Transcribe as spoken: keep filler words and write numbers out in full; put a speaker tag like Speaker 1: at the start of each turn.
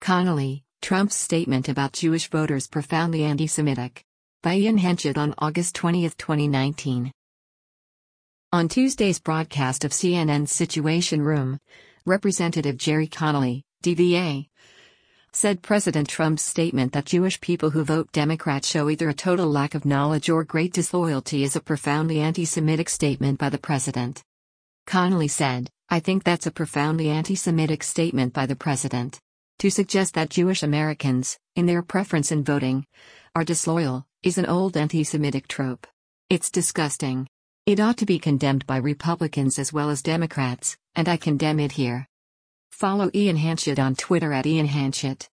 Speaker 1: Connolly, Trump's statement about Jewish voters profoundly anti-Semitic. By Ian Henchett on August twentieth, twenty nineteen. On Tuesday's broadcast of C N N's Situation Room, Representative Gerry Connolly, D V A, said President Trump's statement that Jewish people who vote Democrat show either a total lack of knowledge or great disloyalty is a profoundly anti-Semitic statement by the president. Connolly said, "I think that's a profoundly anti-Semitic statement by the president. To suggest that Jewish Americans, in their preference in voting, are disloyal, is an old anti-Semitic trope. It's disgusting. It ought to be condemned by Republicans as well as Democrats, and I condemn it here." Follow Ian Henchett on Twitter at Ian Henchett.